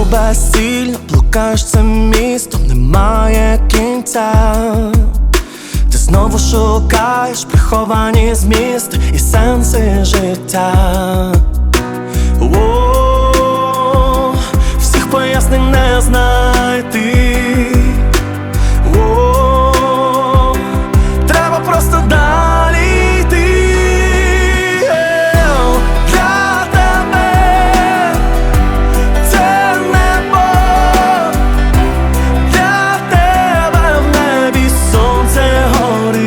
безцільно блукаєш цим містом, немає кінця. Ти знову шукаєш приховані змісти і сенси життя. Всіх пояснень не знайти. Треба просто далі йти. Для тебе це небо, для тебе в небі сонце горить.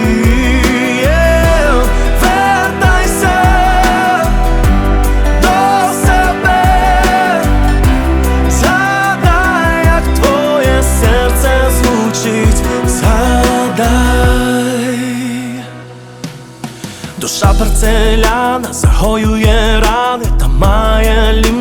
Вертайся до себе, згадай, як твоє серце звучить. Згадай. Душа парцеляна загоює рани та має ліміт.